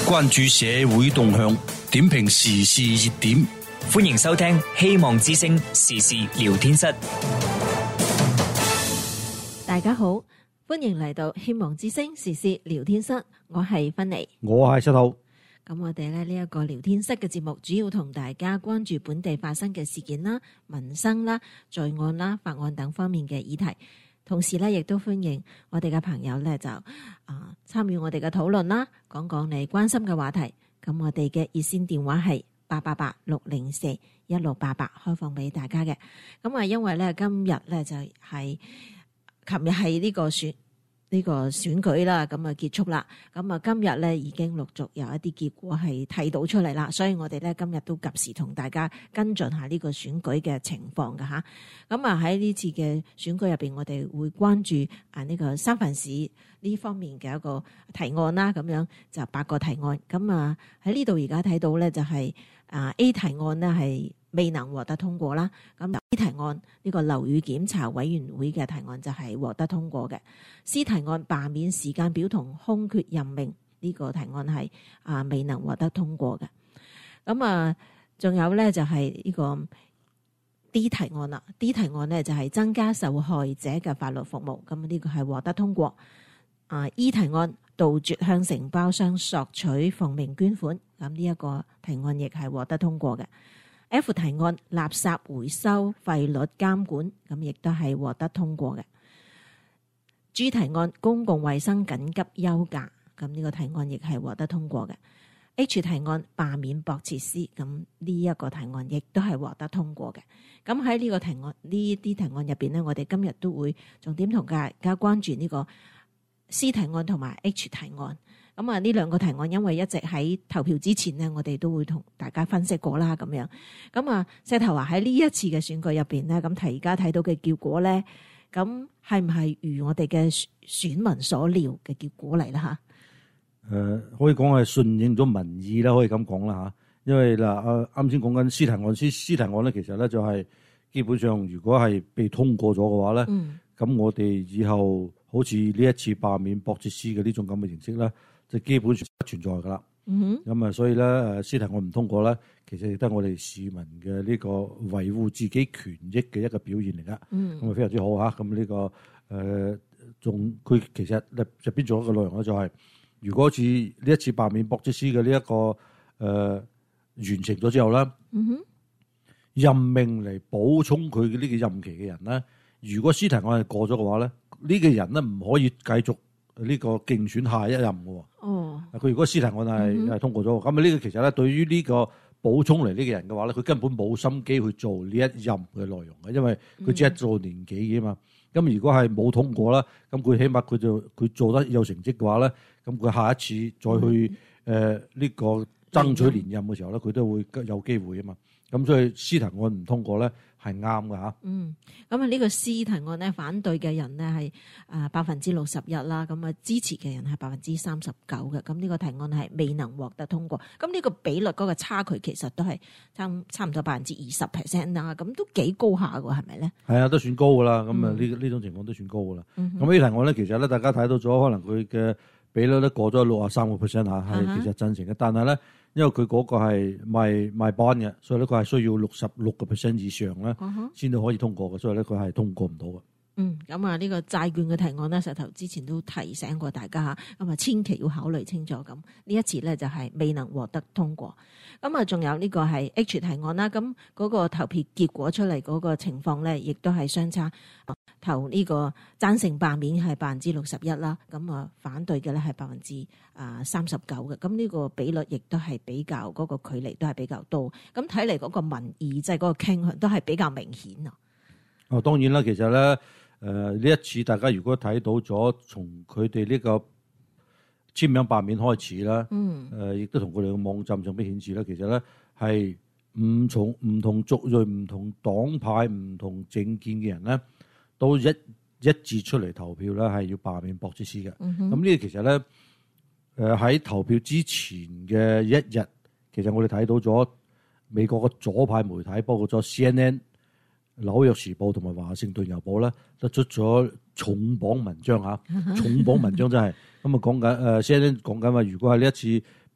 關注社會動向，點評時事熱點。 歡迎收聽希望之聲時事聊天室。 大家好，歡迎嚟到希望之聲時事聊天室，我係芬妮， 我係石頭。 咁我哋呢一個聊天室嘅節目，主要同大家關注本地發生嘅事件啦、民生啦、罪案啦、法案等方面嘅議題。同時咧，亦都歡迎我哋嘅朋友咧，就參與我哋嘅討論啦，講講你關心嘅話題。咁我哋嘅熱線電話係888-604-1688，開放俾大家嘅。咁因為咧今日咧就係琴日係呢個選舉啦，咁結束啦。咁今日咧已經陸續有一啲結果係睇到出嚟啦，所以我哋咧今日都及時同大家跟進下呢個選舉嘅情況㗎吓。咁喺呢次嘅選舉入邊，我哋會關注呢個三藩市呢方面嘅一個提案啦，咁樣就8個提案。咁喺呢度而家睇到咧就係A 提案呢係未能獲得通過啦。咁 B 提案呢個樓宇檢查委員會嘅提案就係獲得通過嘅。C 提案罷免時間表同空缺任命呢個提案係未能獲得通過嘅。咁仲有咧就係呢個 D 提案啦。D 提案咧就係增加受害者嘅法律服務，咁呢個係獲得通過。E 提案杜絕向承包商索取奉命捐款，咁呢一個提案亦係獲得通過嘅。F 提案垃圾回收費率監管，咁亦都係獲得通過嘅。G 提案公共衛生緊急休假，咁呢個提案亦係獲得通過嘅。H 提案罷免博設施，咁呢一個提案亦都係獲得通過嘅。咁喺呢個提案呢啲提案入邊呢，我哋今日都會重點同大家關注呢個 C 提案同埋 H 提案。咁呢兩個提案因為一直喺投票之前呢，我哋都會同大家分析過啦咁樣。咁石頭話喺呢一次嘅選舉入邊呢，咁而家睇到嘅結果咧，咁係唔係如我哋嘅選民所料嘅結果嚟啦？ 可以講係順應咗民意啦，可以咁講啦嚇。因為嗱，啱先講緊 C 提案，C 提案咧，其實咧就係基本上如果係被通過咗嘅話咧，咁我哋以後好似呢一次罷免博設施嘅呢種咁嘅形式咧，就基本上不存在㗎啦。咁所以咧C提案唔通過咧，其實亦都係我哋市民嘅呢個維護自己權益嘅一個表現嚟㗎。咁非常之好嚇。咁呢個佢其實入邊做一個內容咧，就係如果似呢一次罷免博設施嘅呢一個完成咗之後咧，任命嚟補充佢嘅呢個任期嘅人咧，如果C提案係過咗嘅話咧，呢個人咧唔可以繼續呢個競選下一任嘅。佢如果C提案係通過咗，咁呢個其實咧對於呢個補充嚟呢個人嘅話咧，佢根本冇心機去做呢一任嘅內容嘅，因為佢只係做年幾嘅嘛。咁如果係冇通過啦，咁佢起碼佢做得有成績嘅話咧，咁佢下一次再去呢個爭取連任嘅時候咧，佢都會有機會啊嘛。咁所以 C 提案唔通過咧係啱㗎嚇。 咁呢個 C 提案咧，反對嘅人咧係61%啦，咁支持嘅人係39%嘅。咁呢個提案係未能獲得通過。咁呢個比率嗰個差距其實都係差唔多20% 啦，咁都幾高下㗎，係咪咧？係啊，都算高㗎啦。咁呢種情況都算高㗎啦。咁呢提案咧，其實咧大家睇到咗，可能佢嘅比率咧過咗63%嚇，係其實贊成嘅。但係咧，因為佢嗰個係賣 bond 嘅，所以咧佢係需要66% 以上咧先至可以通過嘅，所以咧佢係通過唔到嘅。 咁呢個債券嘅提案咧，石頭之前都提醒過大家嚇，咁千祈要考慮清楚。咁呢一次咧就係未能獲得通過。咁仲有呢個係 H 提案啦，咁嗰個投票結果出嚟嗰個情況咧，亦都係相差。投呢個贊成罷免係61%啦，咁反對嘅咧係39%嘅，咁呢個比率亦都係比較嗰個距離都係比較多。咁睇嚟嗰個民意即係嗰個傾向都係比較明顯啊。 當然啦，其實咧呢一次大家如果睇到咗從佢哋呢個簽名罷免開始啦，亦都同佢哋嘅網站上邊顯示咧，其實咧係唔同族裔、唔同黨派、唔同政見嘅人咧，都一致出嚟投票咧，係要罷免博設施嘅。咁呢個其實咧喺投票之前嘅一日，其實我哋睇到咗美國嘅左派媒體，包括咗 CNN、紐約時報同埋華盛頓郵報咧，都出咗重磅文章嚇，重磅文章真係咁啊講緊CNN講緊話，如果係呢一次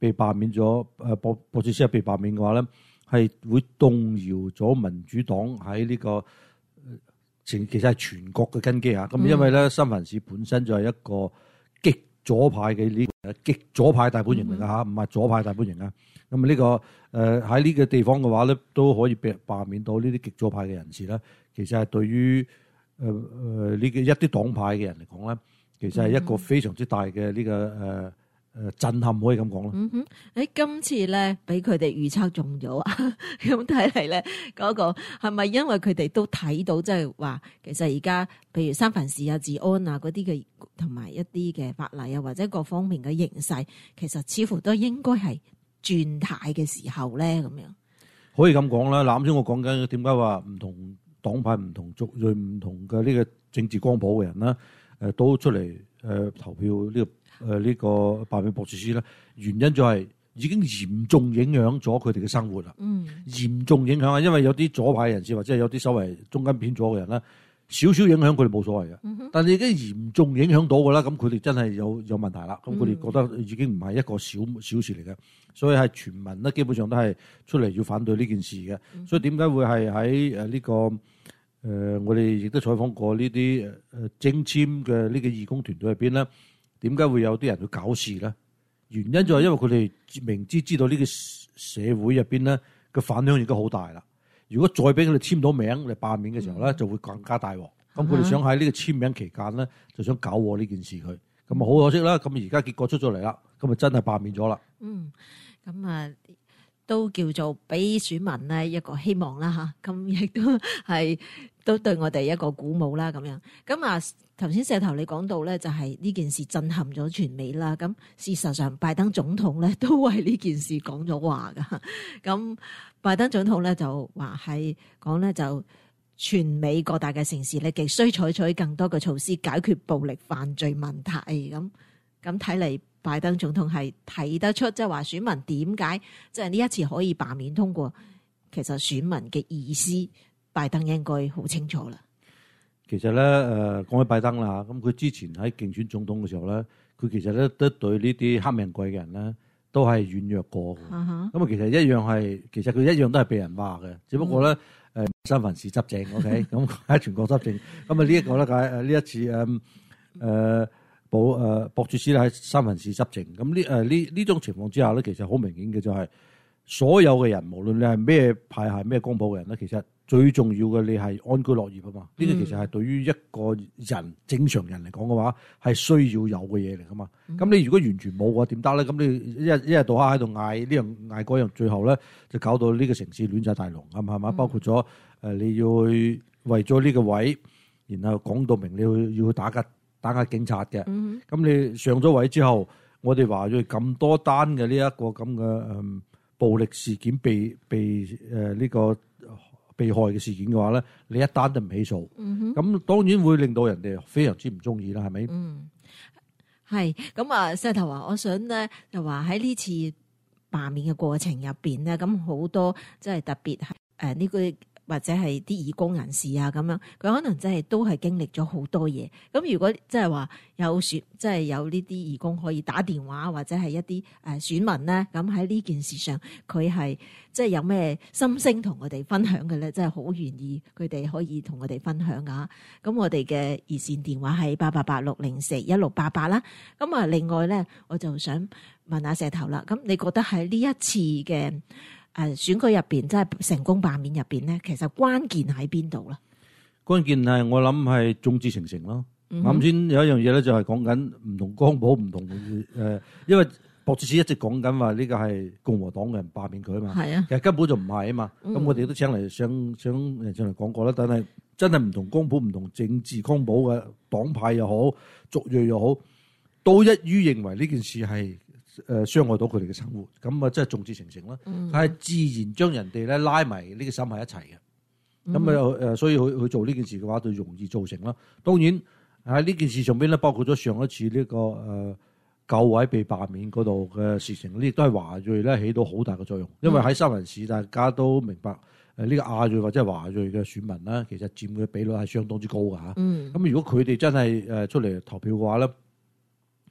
被罷免咗，博茨斯被罷免嘅話咧，係會動搖咗民主黨喺呢個其實係全國嘅根基啊。咁因為咧，三藩市本身就係一個極左派嘅呢極左派大本營嚟㗎嚇，唔係左派大本營啊。咁呢個喺呢個地方嘅話咧，都可以被罷免到呢啲極左派嘅人士咧。其實係對於呢個一啲黨派嘅人嚟講咧，其實係一個非常之大嘅呢個震撼，可以咁講咯。 今次咧俾佢哋預測中咗啊！咁睇嚟咧，嗰個係咪因為佢哋都睇到，即係話其實而家譬如三藩市啊、治安啊嗰啲嘅，同埋一啲嘅法例啊，或者各方面嘅形勢，其實似乎都應該係轉態嘅時候咧，咁樣可以咁講啦。啱先我講緊點解話唔同黨派、唔同族裔、唔同嘅呢個政治光譜嘅人啦，都出嚟投票呢個罷免博茨斯咧，原因就係已經嚴重影響咗佢哋嘅生活啦。嚴重影響啊！因為有啲左派人士或者係有啲稍微中間偏左嘅人咧，少少影響佢哋冇所謂嘅。但係已經嚴重影響到㗎啦，咁佢哋真係有問題啦。咁佢哋覺得已經唔係一個小事嚟嘅，所以係全民咧基本上都係出嚟要反對呢件事嘅。所以點解會係喺呢個我哋亦都採訪過呢啲徵簽嘅呢個義工團隊入邊咧？點解會有啲人去搞事咧？原因就係因為佢哋明知道呢個社會入邊咧嘅反響已經好大啦。如果再俾佢哋簽到名嚟罷免嘅時候咧，就會更加大鑊。咁佢哋想喺呢個簽名期間咧，就想搞禍呢件事佢。咁啊好可惜啦。咁而家結果出咗嚟啦，咁啊真係罷免咗啦。 咁啊都叫做俾選民咧一個希望啦嚇。咁亦都對我哋一個鼓舞啦咁樣。咁啊頭先石頭你講到咧，就係呢件事震撼咗全美啦。咁事實上拜登總統咧都為呢件事講咗話噶。咁拜登總統咧就話係講咧就全美各大嘅城市咧，極需採取更多嘅措施解決暴力犯罪問題。咁睇嚟拜登總統係睇得出，即係話選民點解即係呢一次可以罷免通過，其實選民嘅意思，拜登應該好清楚啦。 其實咧，講起拜登啦，咁佢之前喺競選總統嘅時候咧，佢其實咧都對呢啲黑命貴嘅人咧都係軟弱過嘅。咁啊，其實佢一樣都係被人話嘅，只不過咧三藩市執政 ，OK， 咁喺全國執政。咁啊呢一個咧，呢一次博茨斯喺三藩市執政。咁呢種情況之下咧，其實好明顯嘅就係所有嘅人，無論你係咩派系、咩光譜嘅人咧，其實最重要嘅你係安居樂業啊嘛。呢個其實係對於一個人正常人嚟講嘅話，係需要有嘅嘢嚟噶嘛。咁你如果完全冇嘅話，點得咧？咁你一日到黑喺度嗌呢樣嗌嗰樣，最後咧就搞到呢個城市亂晒大龍，係嘛？包括咗你要去為咗呢個位，然後講到明你要去打壓警察嘅。咁你上咗位之後，我哋話咗咁多單嘅呢一個咁嘅暴力事件被呢個被害嘅事件嘅話咧，你一單都唔起訴，咁當然會令到人哋非常之唔中意啦，係咪？ 係咁啊，石頭話，我想咧就話喺呢次罷免嘅過程入邊咧，咁好多即係特別係呢個或者係啲義工人士啊咁樣，佢可能真係都係經歷咗好多嘢。咁如果即係話即係有呢啲義工可以打電話或者係一啲選民咧，咁喺呢件事上佢係即係有咩心聲同我哋分享嘅咧，真係好願意佢哋可以同我哋分享噶。咁我哋嘅熱線電話係888-604-1688啦。咁啊，另外咧我就想問下石頭啦。咁你覺得喺呢一次嘅選舉入邊，即係成功罷免入邊咧，其實關鍵喺邊度咧？ 關鍵係我諗係眾志成城咯。啱先有一樣嘢咧，就係講緊唔同光譜、唔同因為博茨斯一直講緊話呢個係共和黨嘅人罷免佢啊嘛。係啊，其實根本就唔係啊嘛。咁我哋都請嚟上人上嚟講過啦。但係真係唔同光譜、唔同政治光譜嘅黨派又好、族裔又好，都一於認為呢件事係傷害到佢哋嘅生活，咁啊真係眾志成城啦。係自然將人哋咧拉埋呢個心喺一齊嘅。咁所以佢做呢件事嘅話，就容易造成啦。當然喺呢件事上邊咧，包括咗上一次呢個9位被罷免嗰度嘅事情，呢亦都係華裔咧起到好大嘅作用。因為喺三藩市，大家都明白呢個亞裔或者係華裔嘅選民咧，其實佔嘅比率係相當之高㗎嚇。咁如果佢哋真係出嚟投票嘅話咧，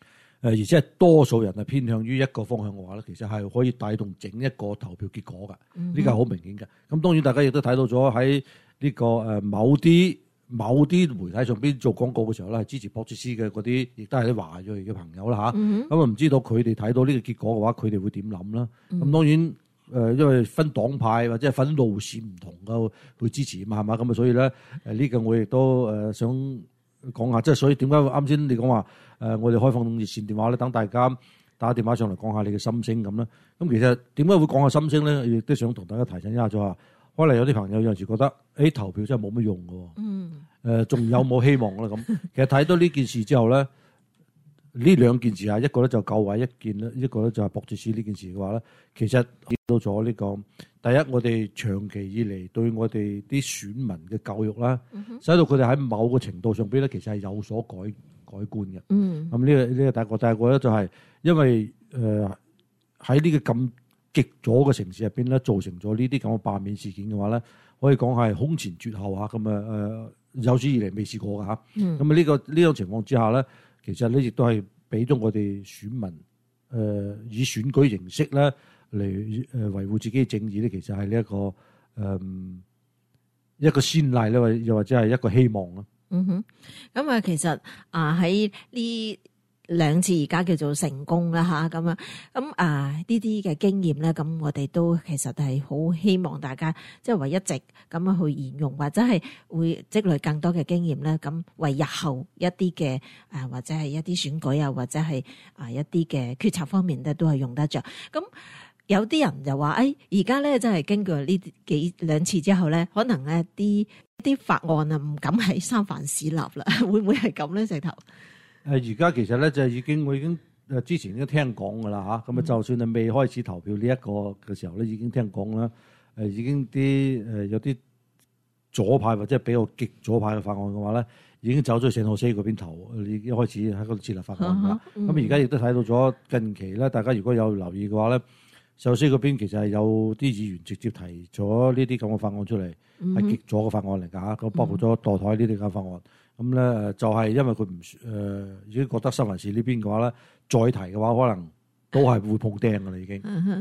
而且係多數人係偏向於一個方向嘅話咧，其實係可以帶動整一個投票結果㗎。呢個係好明顯嘅。咁當然大家亦都睇到咗喺呢個某啲媒體上邊做廣告嘅時候咧，係支持博切斯嘅嗰啲，亦都係啲華裔嘅朋友啦嚇。咁唔知道佢哋睇到呢個結果嘅話，佢哋會點諗啦？咁當然因為分黨派或者係分路線唔同嘅去支持嘛，係嘛？咁啊，所以咧呢個我亦都想講下，即係所以點解啱先你講話我哋開放熱線電話咧，等大家打電話上嚟講下你嘅心聲咁咧。咁其實點解會講下心聲咧？亦都想同大家提醒一下，就話可能有啲朋友有陣時覺得投票真係冇乜用嘅，仲有冇希望咧？咁其實睇到呢件事之後咧，呢兩件事啊，一個咧就救位一件咧，一個咧就係博切斯呢件事嘅話咧，其實見到咗呢個第一，我哋長期以嚟對我哋啲選民嘅教育啦，使到佢哋喺某個程度上邊咧，其實係有所改觀嘅。咁呢個第一個，第二個咧就係因為喺呢個咁極左嘅城市入邊咧，造成咗呢啲咁嘅罷免事件嘅話咧，可以講係空前絕後嚇，咁有史以嚟未試過嘅嚇。咁呢種情況之下咧，其實咧亦都係俾咗我哋選民以選舉形式咧嚟維護自己嘅正義咧，其實係呢一個先例咧，又或者係一個希望咯。 咁啊，其實喺呢兩次而家叫做成功啦嚇，咁樣咁呢啲嘅經驗咧，咁我哋都其實係好希望大家即係為一直咁樣去沿用，或者係會積累更多嘅經驗咧，咁為日後一啲嘅或者係一啲選舉啊，或者係一啲嘅決策方面咧，都係用得着。咁有啲人就話而家咧真係經過呢兩次之後咧，可能咧啲法案啊唔敢喺三藩市立啦，會唔會係咁咧？石頭？ 而家其實咧就我已經之前已經聽講㗎啦嚇，咁就算係未開始投票呢一個嘅時候咧，已經聽講啦。已經有啲左派或者比較極左派嘅法案嘅話咧，已經走咗去聖荷西嗰邊投，已經開始喺嗰度設立法案㗎啦。咁而家亦都睇到咗近期咧，大家如果有留意嘅話咧，聖荷西嗰邊其實係有啲議員直接提咗呢啲咁嘅法案出嚟，係極左嘅法案嚟㗎嚇，咁包括咗墮胎呢啲咁嘅法案。咁咧就係因為佢唔已經覺得三藩市呢邊嘅話咧，再提嘅話可能都係會碰釘㗎啦已經。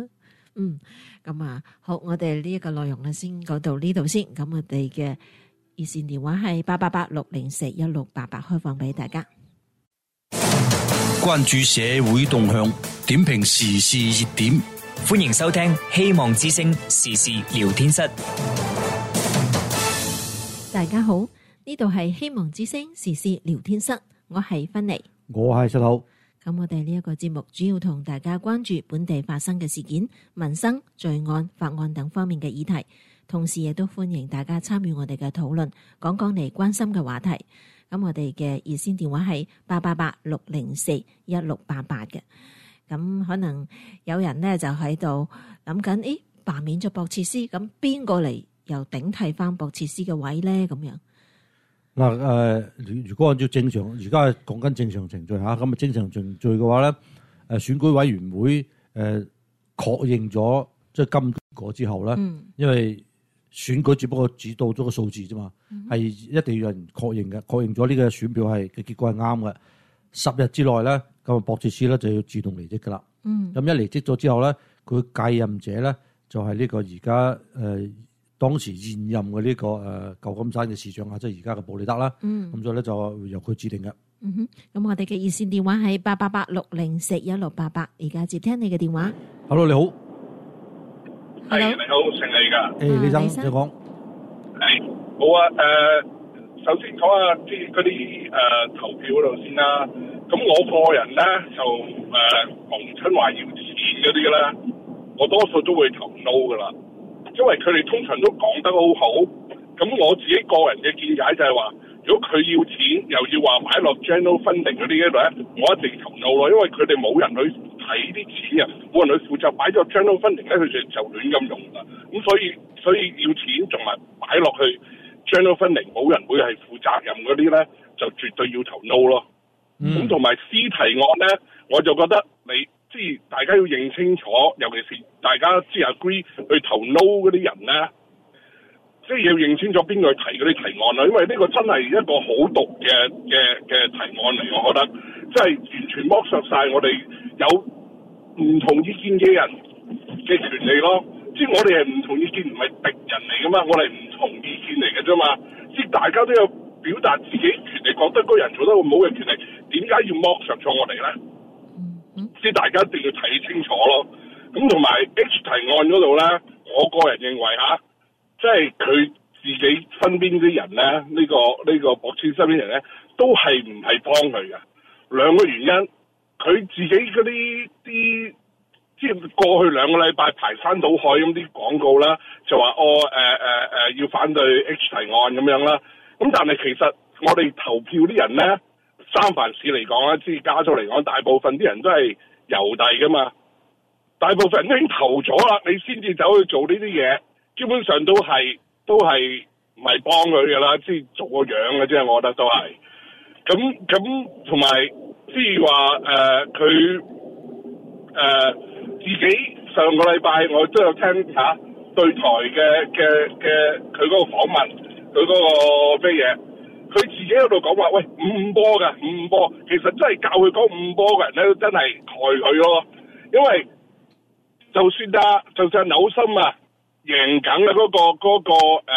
咁好，我哋呢一個內容咧先講到呢度先。咁我哋嘅熱線電話係888-604-1688，開放俾大家。 關注社會動向，點評時事熱點， 歡迎收聽希望之聲時事聊天室。 大家好。呢度係希望之聲時事聊天室，我係芬妮， 我係石頭。 咁我哋呢一個節目主要同大家關注本地發生嘅事件、民生、罪案、法案等方面嘅議題，同時亦都歡迎大家參與我哋嘅討論，講你關心嘅話題。咁我哋嘅熱線電話係888-604-1688嘅。咁可能有人呢就喺度諗緊，罷免咗博切斯，咁邊個嚟又頂替翻博切斯嘅位呢？咁樣。 嗱如果按照正常，而家係講緊正常程序嚇，咁正常程序嘅話咧，選舉委員會確認咗即係今結果之後咧，因為選舉只不過只到咗個數字啫嘛，係一定要有人確認嘅，確認咗呢個選票係嘅結果係啱嘅。10日之內咧，咁博切斯咧就要自動離職噶啦。咁一離職咗之後咧，佢繼任者咧就係呢個而家當時現任嘅呢個舊金山嘅市長啊，即係而家嘅布里德啦。咁所以咧就由佢指定嘅。 咁我哋嘅熱線電話係888-604-1688，而家接聽你嘅電話。 Hello， 你好。 係你好，姓李㗎。 李生，你講。 係好啊。首先講下即係嗰啲投票嗰度先啦。咁我個人咧就逢親話要錢嗰啲咧，我多數都會投 no 㗎啦。因為佢哋通常都講得好好，咁我自己個人嘅見解就係話，如果佢要錢又要話擺落 general funding 嗰啲咧，我一定投 no 咯，因為佢哋冇人去睇啲錢啊，冇人去負責擺咗 general funding 咧，佢哋就亂咁用啦。咁所以要錢仲係擺落去 general funding， 冇人會係負責任嗰啲咧，就絕對要投 no 咯。咁同埋司提案咧，我就覺得你。即係大家要認清楚，尤其是大家agree 去投 no 嗰啲人咧， 即係要認清楚邊個提嗰啲提案啦，因為呢個真係一個好毒嘅提案嚟，我覺得即係完全剝削晒我哋有唔同意見嘅人嘅權利咯。即係我哋係唔同意見，唔係敵人嚟噶嘛，我哋唔同意見嚟嘅啫嘛。即係大家都有表達自己權利，覺得嗰人做得好唔好嘅權利，點解要剝削咗我哋咧？即係大家一定要睇清楚咯。咁同埋 H 提案嗰度咧，我個人認為即係佢自己身邊啲人咧，呢個博士身邊人咧，都係唔係幫佢嘅。兩個原因，佢自己嗰啲即係過去2個禮拜排山倒海咁啲廣告啦，就話要反對 H 提案咁樣啦。咁但係其實我哋投票啲人咧，三藩市嚟講啦，即係加州嚟講，大部分啲人都係郵遞噶嘛，大部分人都已經投咗啦，你先至走去做呢啲嘢。基本上都係唔係幫佢㗎啦，即係做個樣嘅啫，我覺得都係。咁同埋即係話佢自己上個禮拜我都有聽對台嘅佢嗰個訪問，佢嗰個咩嘢，佢自己喺度講話，喂五波㗎，五波，其實真係教佢講五波嘅人咧，真係害佢咯，因為就算紐森贏緊嘅嗰個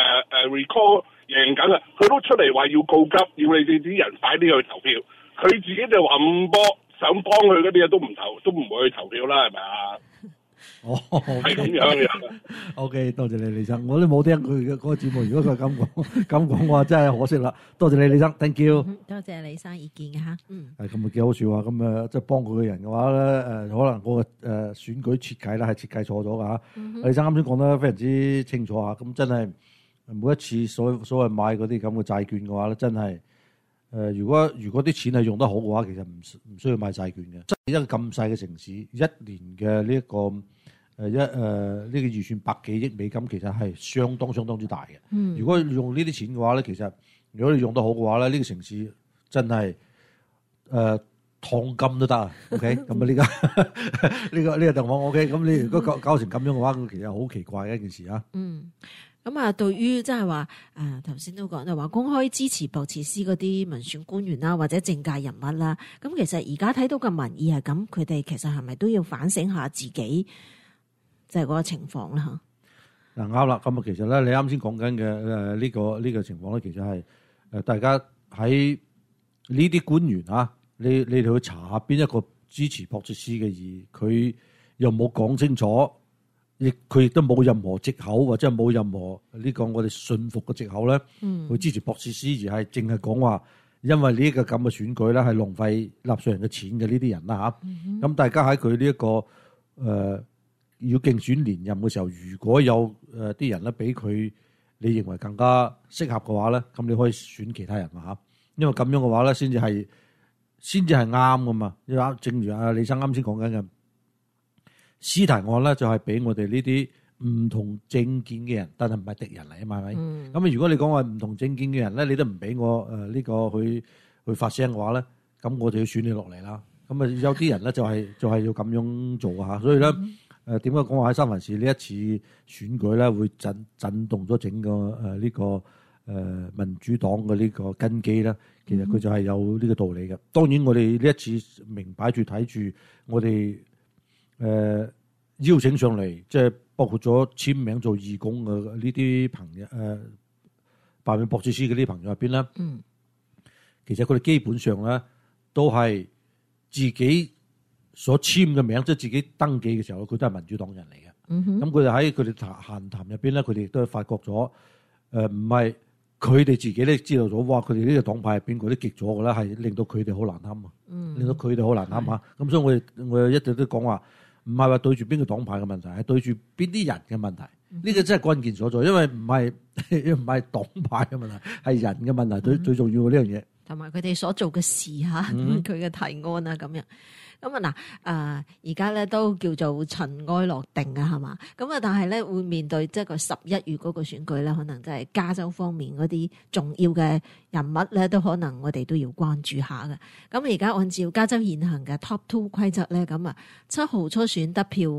recall 贏緊啊，佢都出嚟話要告急，要你哋啲人快啲去投票。佢自己就話五波，想幫佢嗰啲嘢都唔會去投票啦，係咪啊？係咁樣嘅。 OK， 多謝你李生，我都冇聽佢嘅嗰個節目。如果佢咁講話，真係可惜啦。多謝你李生 ，thank you。 多謝李生意見嘅嚇。 係咁啊，幾好笑啊！咁即係幫佢嘅人嘅話咧，可能嗰個選舉設計咧係設計錯咗㗎嚇。李生啱先講得非常之清楚啊！咁真係每一次所謂買嗰啲咁嘅債券嘅話咧，真係如果啲錢係用得好嘅話，其實唔需要買債券嘅。即係一個咁細嘅城市，一年嘅呢一個呢個預算100幾億美金，其實係相當之大嘅。如果用呢啲錢嘅話咧，其實如果你用得好嘅話咧，呢個城市真係燙金都得啊。OK， 咁啊呢個地方 OK。咁你如果搞成咁樣嘅話，其實好奇怪嘅一件事啊。 咁啊，對於即係話頭先都講就話公開支持博茨斯嗰啲民選官員啦，或者政界人物啦，咁其實而家睇到嘅民意係咁，佢哋其實係咪都要反省下自己？就係嗰個情況啦嚇。嗱啱啦，咁啊其實咧，你啱先講緊嘅呢個情況咧，其實係大家喺呢啲官員你哋去查下邊一個支持博茨斯嘅，而佢又冇講清楚，佢亦都冇任何藉口，或者係冇任何呢個我哋信服嘅藉口咧，去支持博茨斯，而係淨係講話因為呢個咁嘅選舉咧係浪費納稅人嘅錢嘅呢啲人啦嚇。咁大家喺佢呢一個要競選連任嘅時候，如果有啲人咧俾佢你認為更加適合嘅話咧，咁你可以選其他人嚇，因為咁樣嘅話咧，先至係啱噶嘛。因為正如阿李生啱先講緊嘅，司提案咧就係俾我哋呢啲唔同政見嘅人，但係唔係敵人嚟啊嘛，係咪？咁如果你講話唔同政見嘅人咧，你都唔俾我呢個去發聲嘅話咧，咁我就要選你落嚟啦。咁啊有啲人咧就係要咁樣做嚇，所以咧。點解講話喺三藩市呢一次選舉咧會震動咗整個呢個民主黨嘅呢個根基咧？其實佢就係有呢個道理嘅。當然我哋呢一次明擺住睇住我哋邀請上嚟，即係包括咗簽名做義工嘅呢啲朋友罷免博茨斯嘅呢啲朋友入邊咧，其實佢哋基本上咧都係自己所簽嘅名，即係自己登記嘅時候，佢都係民主黨人嚟嘅。咁佢哋喺佢哋閒談入邊咧，佢哋亦都發覺咗，唔係佢哋自己咧知道咗，哇！佢哋呢個黨派入邊嗰啲極左嘅咧，係令到佢哋好難堪啊，令到佢哋好難堪嚇。咁所以我一直都講話，唔係話對住邊個黨派嘅問題，係對住邊啲人嘅問題。呢個真係關鍵所在，因為唔係黨派嘅問題，係人嘅問題。最重要嘅呢樣嘢，同埋佢哋所做嘅事嚇，佢嘅提案啊咁樣。咁啊嗱，而家咧都叫做塵埃落定啊，係嘛？咁啊，但係咧會面對即係個11月嗰個選舉咧，可能即係加州方面嗰啲重要嘅人物咧，都可能我哋都要關注下嘅。咁而家按照加州現行嘅 Top 2規則咧，咁啊7號初選得票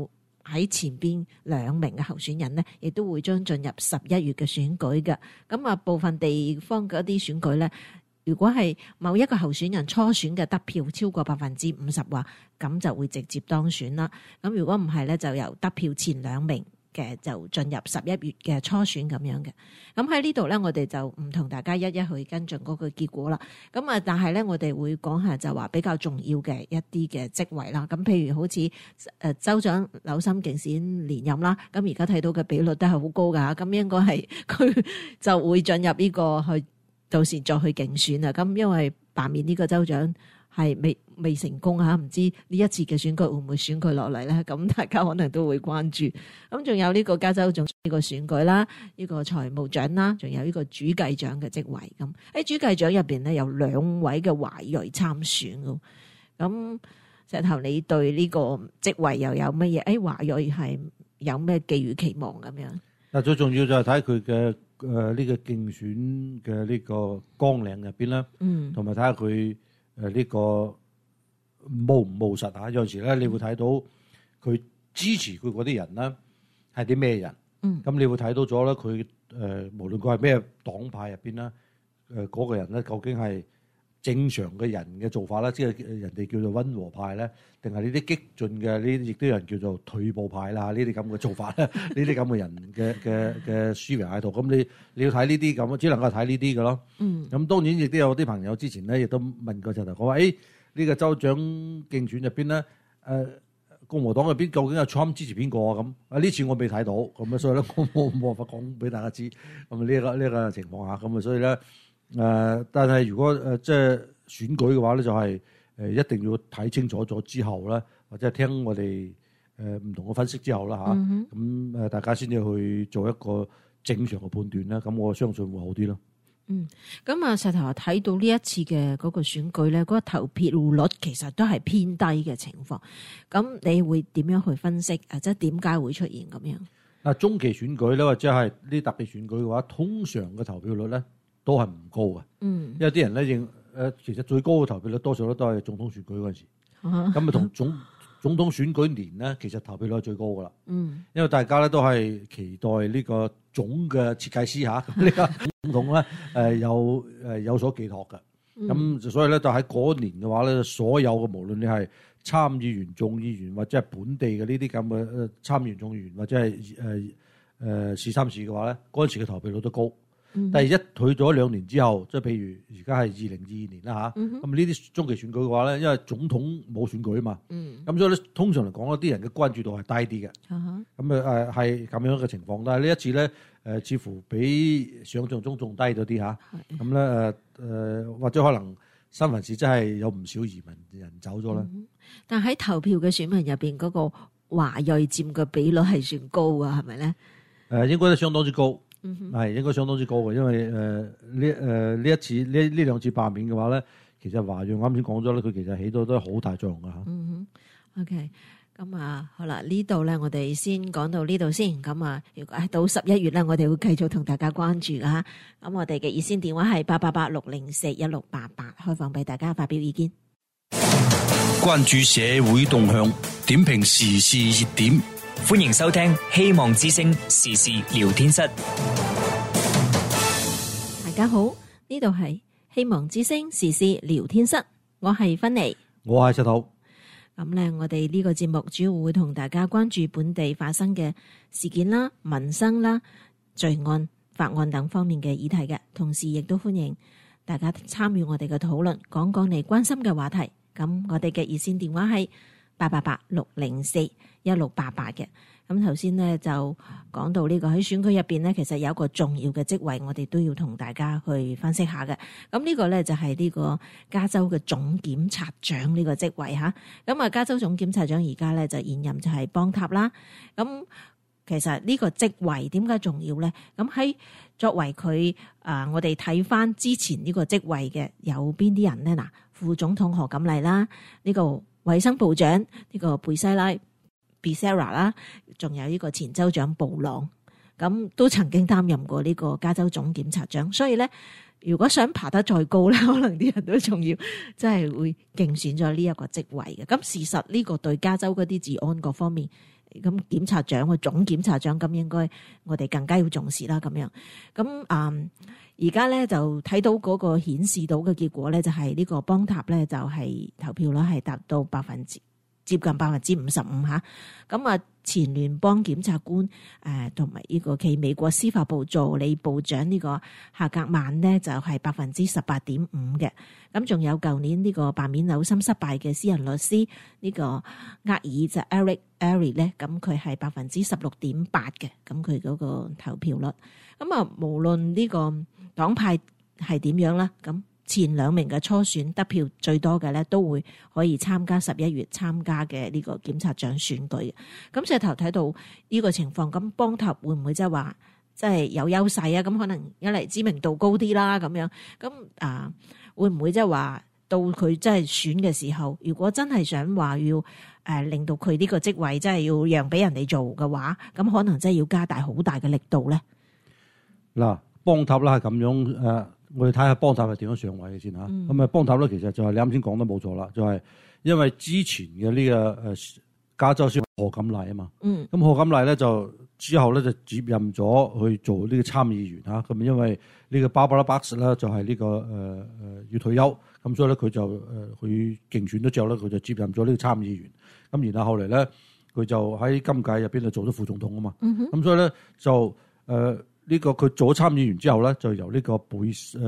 喺前邊2名嘅候選人呢，亦都會將進入11月嘅選舉嘅。咁啊，部分地方嘅一啲選舉咧，如果係某一個候選人初選嘅得票超過50%話，咁就會直接當選啦。咁如果唔係咧，就由得票前2名嘅就進入11月嘅初選咁樣嘅。咁喺呢度咧，我哋就唔同大家一一去跟進嗰個結果啦。咁啊，但係咧，我哋會講下就話比較重要嘅一啲嘅職位啦。咁譬如好似州長紐森競選連任啦，咁而家睇到嘅比率都係好高㗎。咁應該係佢就會進入呢個去到時再去競選啊。咁因為罷免呢個州長係未成功嚇，唔知呢一次嘅選舉會唔會選佢落嚟咧？咁大家可能都會關注。咁仲有呢個加州總呢個選舉啦，呢個財務長啦，仲有呢個主計長嘅職位。咁喺主計長入邊咧，有2位嘅華裔參選嘅。咁石頭，你對呢個職位又有乜嘢？華裔係有咩寄予期望咁樣？ 嗱，最重要就係睇佢嘅呢個競選嘅呢個綱領入邊啦，同埋睇下佢呢個務唔務實嚇。有陣時咧，你會睇到佢支持佢嗰啲人咧係啲咩人，咁你會睇到咗咧佢無論佢係咩黨派入邊啦，嗰個人咧究竟係正常嘅人嘅做法啦，即係人哋叫做溫和派咧，定係呢啲激進嘅呢啲亦都有人叫做退步派啦，呢啲咁嘅做法咧，呢啲咁嘅人嘅思維喺度。咁你要睇呢啲咁，只能夠睇呢啲嘅咯。咁當然亦都有啲朋友之前咧亦都問過就係講話，呢個州長競選入邊咧，共和黨入邊究竟係 Trump 支持邊個啊？咁呢次我未睇到，咁啊所以咧我冇辦法講俾大家知。咁呢個情況下，咁啊所以咧。但係如果即係選舉嘅話咧，就係一定要睇清楚咗之後咧，或者係聽我哋唔同嘅分析之後啦嚇，咁大家先至去做一個正常嘅判斷啦。咁我相信會好啲咯。 咁啊，石頭睇到呢一次嘅嗰個選舉咧，嗰個投票率其實都係偏低嘅情況。咁你會點樣去分析？即係點解會出現咁樣？ 嗱，中期選舉咧，或者係呢特別選舉嘅話，通常嘅投票率咧，都係唔高嘅，因為啲人咧認其實最高嘅投票率多數都係總統選舉嗰陣時，咁同總統選舉年咧，其實投票率係最高噶啦，因為大家咧都係期待呢個總嘅設計師嚇，呢個總統咧有所寄託嘅，咁所以咧就喺嗰年嘅話咧，所有嘅無論你係參議員、眾議員或者係本地嘅呢啲咁嘅參議員、眾議員或者係市參事嘅話咧，嗰陣時嘅投票率都高。但係一退咗2年之後，即係譬如而家係2022年啦嚇，咁呢啲中期選舉嘅話咧，因為總統冇選舉啊嘛，咁所以咧通常嚟講咧，啲人嘅關注度係低啲嘅，咁係咁樣嘅情況。但係呢一次咧似乎比想象中仲低咗啲嚇，咁咧或者可能三藩市真係有唔少移民人走咗啦。 但喺投票嘅選民入邊，嗰個華裔佔嘅比率係算高啊，係咪咧？ 應該都相當之高。係應該相當之高嘅，因為呢一次呢2次罷免嘅話咧，其實華裔啱先講咗咧，佢其實起到都係好大作用㗎嚇。 OK， 咁啊好啦，呢度咧我哋先講到呢度先。咁啊，如果到11月咧，我哋會繼續同大家關注㗎嚇。咁我哋嘅熱線電話係888-604-1688，開放俾大家發表意見。 關注社會動向，點評時事熱點。 歡迎收聽希望之聲時事聊天室。 大家好，呢度係希望之聲時事聊天室，我係芬妮， 我係石頭。 咁咧，我哋呢個節目主要會同大家關注本地發生嘅事件啦、民生啦、罪案、法案等方面嘅議題嘅，同時亦都歡迎大家參與我哋嘅討論，講你關心嘅話題。咁我哋嘅熱線電話係888-604-1688嘅。咁頭先咧就講到呢個喺選舉入邊咧，其實有一個重要嘅職位，我哋都要同大家去分析下嘅。咁呢個咧就係呢個加州嘅總檢察長呢個職位嚇。咁啊，加州總檢察長而家咧就現任就係邦塔啦。咁其實呢個職位點解重要咧？咁喺作為佢我哋睇翻之前呢個職位嘅有邊啲人咧？嗱，副總統賀錦麗啦，呢個衛生部長呢個貝西拉 Becerra 啦，仲有呢個前州長布朗，咁都曾經擔任過呢個加州總檢察長。所以咧，如果想爬得再高咧，可能啲人都仲要真係會競選咗呢一個職位嘅。咁事實呢個對加州嗰啲治安各方面咁檢察長個總檢察長，咁應該我哋更加要重視啦。咁樣咁而家咧就睇到嗰個顯示到嘅結果咧，就係呢個邦塔咧就係投票率係達到接近55%嚇。咁前聯邦檢察官同埋呢個美國司法部助理部長呢個夏格曼呢，就係18.5%嘅。咁仲有舊年呢個罷免紐森失敗嘅私人律師呢個厄爾就 Eric Airy 咧，咁佢係16.8%嘅。咁佢嗰個投票率咁無論呢個黨派係點樣啦，咁前兩名嘅初選得票最多嘅咧，都會可以參加11月參加嘅呢個檢察長選舉嘅。咁石頭睇到呢個情況，咁邦塔會唔會即係話即係有優勢啊？咁可能一嚟知名度高啲啦，咁樣咁會唔會即係話到佢真係選嘅時候，如果真係想話要令到佢呢個職位真係要讓俾人哋做嘅話，咁可能真係要加大好大嘅力度咧。 嗱，邦塔啦係咁樣我哋睇下邦塔係點樣上位嘅先嚇。咁邦塔咧其實就係你啱先講得冇錯啦，就係因為之前嘅呢個加州司法賀錦麗啊嘛。咁賀錦麗咧就之後咧就接任咗去做呢個參議員嚇。咁因為呢個 Barbara Bush 咧就係呢個要退休，咁所以咧佢就佢競選咗之後咧佢就接任咗呢個參議員。咁然後後嚟咧佢就喺今屆入邊就做咗副總統啊嘛。咁所以咧就呢個佢做咗參議員之後咧，就由呢個貝西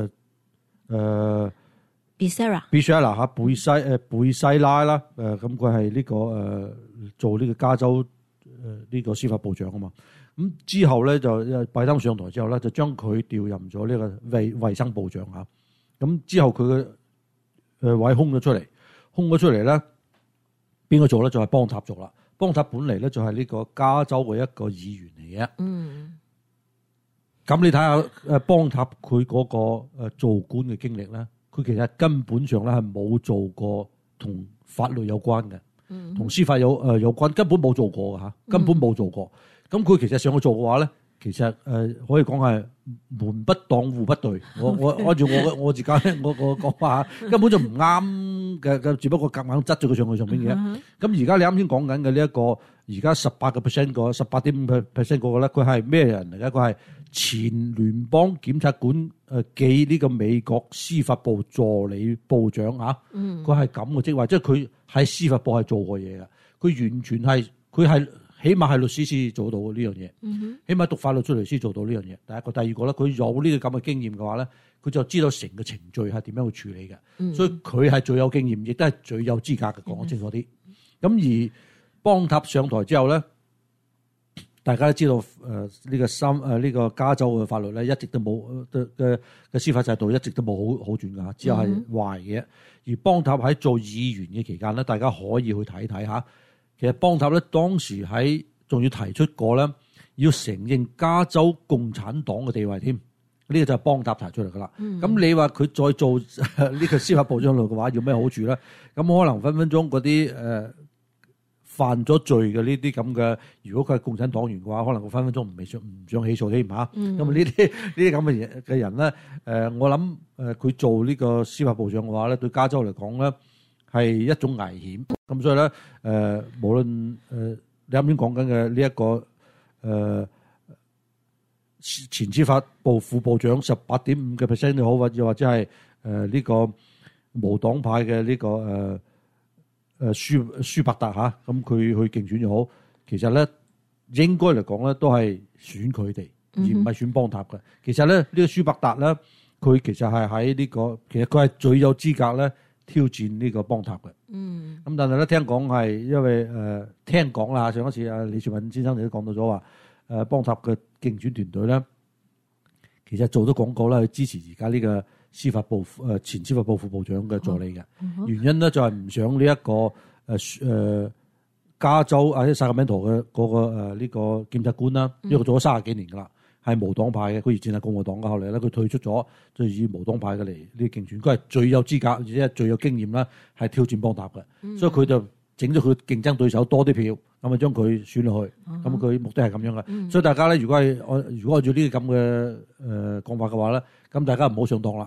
拉貝西拉啦，咁佢係呢個做呢個加州呢個司法部長啊嘛。咁之後咧就拜登上台之後咧，就將佢調任咗呢個衛生部長嚇。咁之後佢嘅位空咗出嚟咧，邊個做咧？就係邦塔做啦。邦塔本嚟咧就係呢個加州嘅一個議員嚟嘅。咁你睇下邦塔佢嗰個做官嘅經歷咧，佢其實根本上咧係冇做過同法律有關嘅，同司法有關，根本冇做過嘅嚇，根本冇做過。咁佢其實上去做嘅話咧，其實可以講係門不當戶不對。我按照我自己我講話嚇，根本就唔啱嘅，只不過夾硬執咗佢上去上邊嘅。咁而家你啱先講緊嘅呢一個，而家18% 個18.5% 嗰個咧，佢係咩人嚟嘅？佢係前聯邦檢察官暨呢個美國司法部助理部長嚇。佢係咁嘅職位，即係佢喺司法部係做過嘢嘅。佢完全係佢係。起碼係律師先做到呢樣嘢，起碼讀法律出嚟先做到呢樣嘢。第一個，第二個咧，佢有呢個咁嘅經驗嘅話咧，佢就知道成個程序係點樣去處理嘅，所以佢係最有經驗，亦都係最有資格嘅。講清楚啲。咁而邦塔上台之後咧，大家都知道呢個加州嘅法律咧，一直都冇嘅司法制度一直都冇好轉㗎，只有係壞嘅。而邦塔喺做議員嘅期間咧，大家可以去睇睇嚇。其實邦塔咧當時喺仲要提出過咧，要承認加州共產黨嘅地位添，呢個就係邦塔提出嚟噶啦。咁你話佢再做呢個司法部長嘅話，有咩好處咧？咁可能分分鐘嗰啲犯咗罪嘅呢啲咁嘅，如果佢係共產黨員嘅話，可能佢分分鐘唔想起訴添嚇。咁呢啲咁嘅人咧，我諗佢做呢個司法部長嘅話咧，對加州嚟講咧，係一種危險，咁所以咧，無論你啱先講緊嘅呢一個前司法部副部長18.5% 都好，或者係呢個無黨派嘅呢個舒伯特嚇，咁佢去競選又好，其實咧應該嚟講咧都係選佢哋，而唔係選邦塔嘅。其實咧呢個舒伯特咧，佢其實係喺呢個，其實佢係最有資格咧挑戰呢個邦塔嘅。咁但係咧聽講係因為聽講啦，上一次李傳文先生你都講到咗話，邦塔嘅競選團隊咧，其實做咗廣告啦，去支持而家呢個司法部前司法部副部長嘅助理嘅。原因咧就係唔想呢一個加州薩克門托嘅嗰個呢個檢察官啦，因為佢做咗30幾年噶啦，係無黨派嘅，佢以前係共和黨嘅，後嚟咧佢退出咗，就以無黨派嘅嚟呢競選，佢係最有資格而且係最有經驗啦，係挑戰邦塔嘅，所以佢就整咗佢競爭對手多啲票，咁啊將佢選落去，咁佢目的係咁樣嘅。所以大家咧，如果按照呢個咁嘅講法嘅話咧，咁大家唔好上當啦。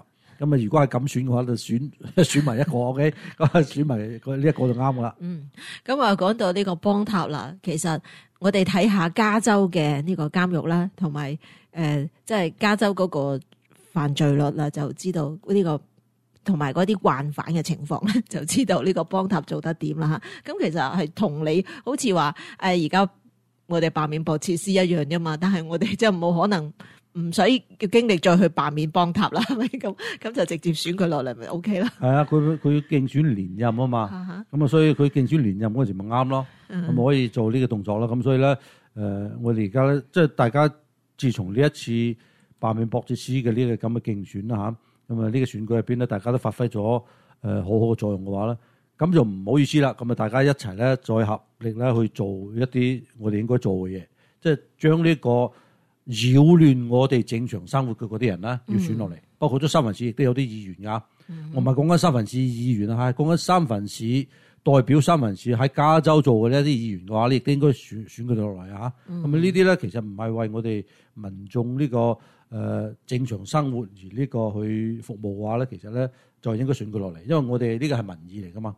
咁啊，如果係咁選嘅話，就選埋一個 OK， 咁選埋呢一個就啱噶啦。 咁啊講到呢個幫塔啦，其實我哋睇下加州嘅呢個監獄啦，同埋即係加州嗰個犯罪率啦，就知道呢個同埋嗰啲慣犯嘅情況咧，就知道呢個幫塔做得點啦嚇。咁其實係同你好似話而家我哋罷免博設施一樣啫嘛，但係我哋即係冇可能唔使經歷再去罷免幫塔啦，係咪咁就直接選佢落嚟咪 OK 啦？係啊，佢競選連任啊嘛，咁啊，所以佢競選連任嗰陣時咪啱咯，咁可以做呢個動作啦。咁所以咧，我哋而家咧，即係大家自從呢一次罷免博設施嘅呢個咁嘅競選啦嚇，咁啊呢個選舉入邊咧，大家都發揮咗好好嘅作用嘅話咧，咁就唔好意思啦。咁啊，大家一齊咧再合力咧去做一啲我哋應該做嘅嘢，即係將呢個擾亂我哋正常生活嘅嗰啲人啦，要選落嚟，包括咗三藩市亦都有啲議員噶。我唔係講緊三藩市議員啊，係講緊三藩市代表三藩市喺加州做嘅呢一啲議員嘅話，你亦都應該選佢哋落嚟啊。咁呢啲咧，其實唔係為我哋民眾呢個正常生活而呢個去服務嘅話咧，其實咧就應該選佢落嚟，因為我哋呢個係民意嚟噶嘛。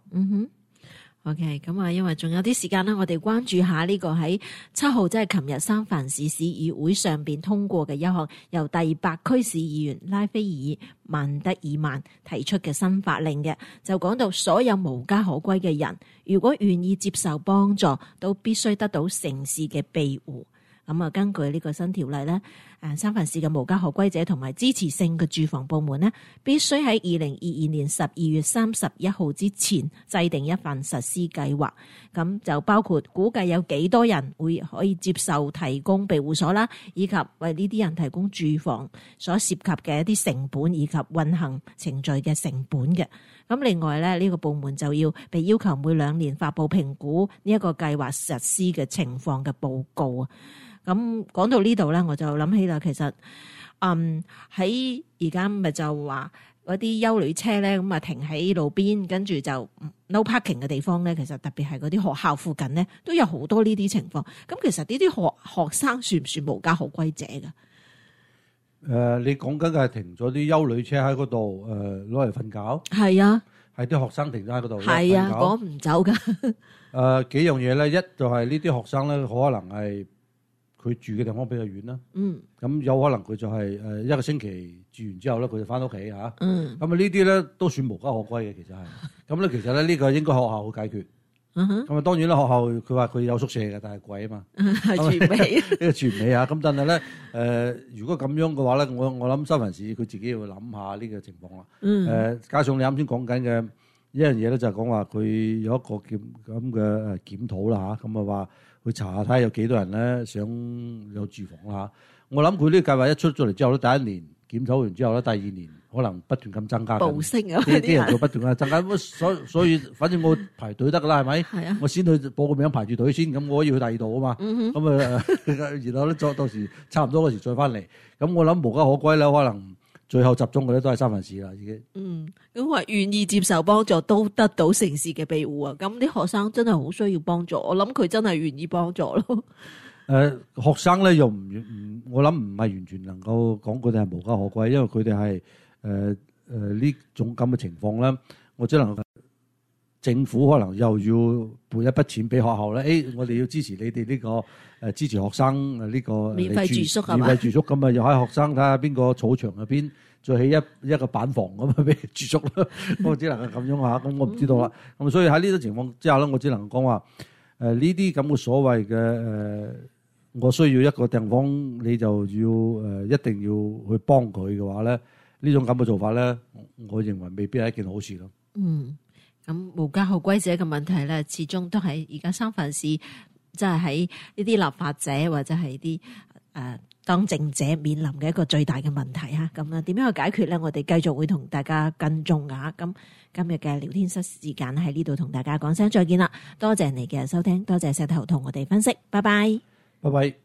OK， 咁啊，因為仲有啲時間啦，我哋關注下呢個喺7號，即係琴日三藩市市議會上邊通過嘅一項由第8區市議員拉斐爾曼德爾曼提出嘅新法令嘅，就講到所有無家可歸嘅人，如果願意接受幫助，都必須得到城市嘅庇護。咁啊，根據呢個新條例咧，三藩市嘅無家可歸者同埋支持性嘅住房部門咧，必須喺2022年12月31號之前制定一份實施計劃。咁就包括估計有幾多人會可以接受提供庇護所啦，以及為呢啲人提供住房所涉及嘅一啲成本以及運行程序嘅成本嘅。咁另外咧，呢個部門就要被要求每2年發布評估呢一個計劃實施嘅情況嘅報告啊。咁講到呢度咧，我就諗起啦，其實喺而家咪就話嗰啲休旅車咧，咁啊停喺路邊，跟住就 no parking 嘅地方咧，其實特別係嗰啲學校附近咧，都有好多呢啲情況。咁其實呢啲學生算唔算無家可歸者㗎？ 你講緊嘅係停咗啲休旅車喺嗰度，攞嚟瞓覺。係啊， 係啲學生停咗喺嗰度。 係啊，趕唔走㗎。 幾樣嘢咧，一就係呢啲學生咧，可能係佢住嘅地方比較遠啦。咁有可能佢就係一個星期住完之後咧，佢就翻屋企嚇。咁啊呢啲咧都算無家可歸嘅，其實係。咁咧其實咧呢個應該學校會解決。咁啊當然啦，學校佢話佢有宿舍嘅，但係貴啊嘛。係全美呢個全美啊！咁但係咧如果咁樣嘅話咧，我諗三藩市佢自己要諗下呢個情況啦。加上你啱先講緊嘅一樣嘢咧，就係講話佢有一個咁嘅檢討啦嚇。咁啊話去查下睇下有幾多人咧想有住房啦嚇。我諗佢呢個計劃一出咗嚟之後咧，第一年檢討完之後咧，第二年可能不斷咁增加，暴升啊！啲人就不斷咁增加，所以反正我排隊得噶啦，係咪？係啊！我先去報個名排住隊先，咁我可以去第二度啊嘛。咁然後咧到時差唔多嗰時再翻嚟。咁我諗無家可歸咧，可能最後集中嘅咧都係三藩市啦，已經。 咁話願意接受幫助都得到城市嘅庇護啊！咁啲學生真係好需要幫助，我諗佢真係願意幫助咯。 學生咧又我諗唔係完全能夠講佢哋係無家可歸，因為佢哋係呢種咁嘅情況咧，我只能政府可能又要撥一筆錢俾學校咧。我哋要支持你哋呢個支持學生呢個免費住宿係嘛？ 免費住宿咁啊，又喺學生睇下邊個草場入邊再起一個板房咁啊，俾住宿啦。我只能夠咁樣嚇，咁我唔知道啦。咁所以喺呢種情況之下咧，我只能講話呢啲咁嘅所謂嘅我需要一個地方，你就要一定要去幫佢嘅話咧，呢種咁嘅做法咧，我認為未必係一件好事咯。 咁無家可歸者嘅問題咧，始終都係而家三藩市即係喺呢啲立法者或者係啲當政者面臨嘅一個最大嘅問題嚇。咁啊，點樣去解決咧？我哋繼續會同大家跟蹤㗎。咁今日嘅聊天室時間喺呢度同大家講聲再見啦。多謝你嘅收聽，多謝石頭同我哋分析，拜拜。 拜拜。